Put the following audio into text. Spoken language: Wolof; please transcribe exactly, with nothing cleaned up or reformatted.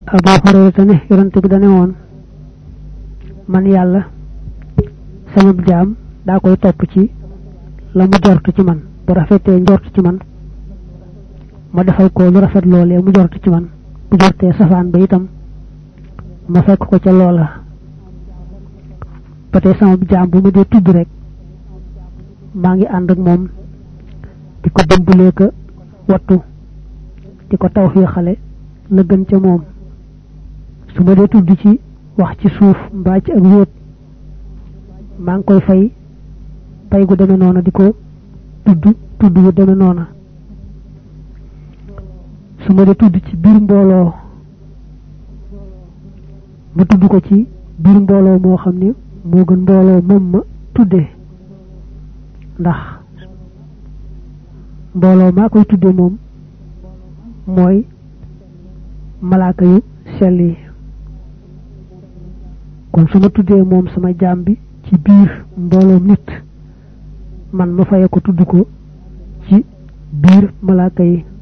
Abu Hurayra ne yonent bi dane woon man yàlla sama jaam daa koy topp ci la mu jortu ci man bu rafetee njort ci man ma defal ko lu rafet loolee mu jortu ci man bu jortee safaan ba itam ma fekk ko ca loola ba tey sama jaam bu ma dee tudd rek maa ngi ànd ak moom di ko dimbalee ko wattu di ko tawfiixale la gën ca moom su ma dee tudd ci wax ci suuf mbaa ci ak wéet maa ngi koy fay pay gu deme noona di ko tudd tudd gu deme noona su ma dee tudd ci biir mbooloo ma tudd ko ci biir mbooloo moo xam ne moo gën mbooloo moom ma tuddee ndax mbooloo maa koy tuddee moom mooy malaaka yu sell yi kon su ma tuddee moom sama jaam bi ci biir mbooloo nit man ma faye ko tudd ko ci biir malaaka yi